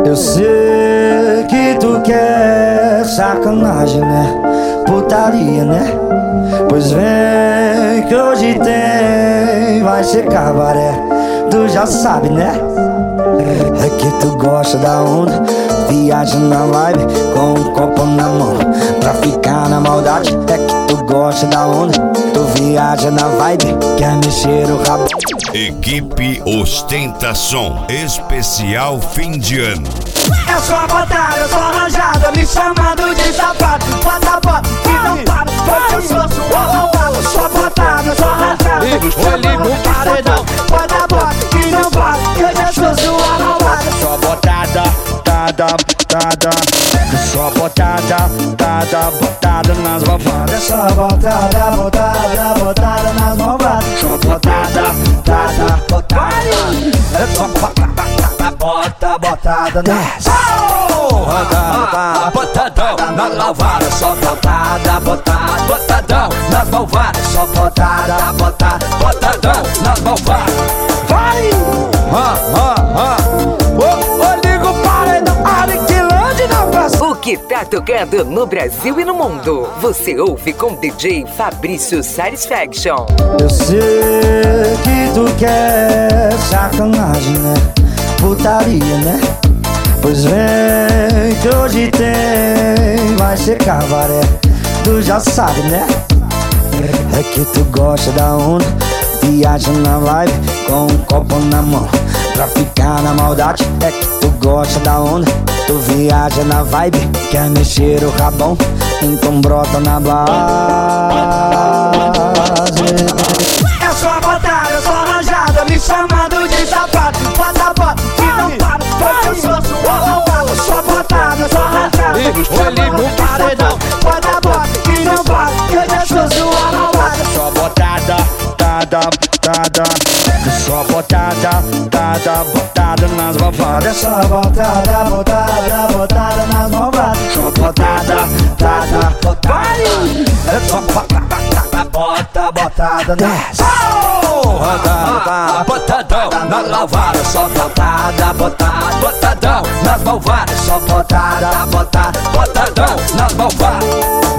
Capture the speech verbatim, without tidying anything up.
Eu sei que tu quer sacanagem, né? Putaria, né? Pois vem que hoje tem, vai ser cabaré. Tu já sabe, né? É que tu gosta da onda, viaja na vibe com um copo na mão pra ficar na maldade. É que tu gosta da onda, tu viaja na vibe, quer mexer o rabo. Equipe Ostentação Especial Fim de Ano. É só botar, eu sou arranjada, me chamando de sapato. Bota, bota, que não para, porque eu sou sua malvada. Só botar, eu sou arranjada, me chamando de paredão. Bota, bota, que não para, que eu já sou sua malvada. Só botada, botada, botada. Só botada, botada, botada nas malvadas. É só botada, botada, botada nas malvadas. Só botada, botada, botada. É só botada, bota, botada nas malvadas. Botadão na lavada. Só botada, botada, botadão nas malvadas. Só botada, botada, botadão nas malvadas. Vai! Ah, ah, ah. Ô, ô, liga o paredão, aniquilante na praça. O que tá tocando no Brasil e no mundo, você ouve com D J Fabrício Satisfaction. Eu sei que tu quer sacanagem, né? Putaria, né? Pois vem que hoje tem, vai ser cabaré. Tu já sabe, né? É que tu gosta da onda, viaja na vibe com um copo na mão pra ficar na maldade. É que tu gosta da onda, tu viaja na vibe, quer mexer o rabão, então brota na base. É só botar, eu sou arranjada, me chamando de sapato. Bota, bota, que não para, porque eu sou sua malvada. Só botar, eu sou arranjada, me chamando de paredão. Bota, bota, que não para, que eu já sou sua malvada. Só botada, botada, botada. Só botada, botada, botada nas malvadas. É só botada, botada, botada nas malvadas. Só botada, botada, botada. É só botada, bota, botada nas malvadas. Botadão na lavada. Só botada, botada, botadão nas malvadas. Só botada, botada, botadão nas malvadas.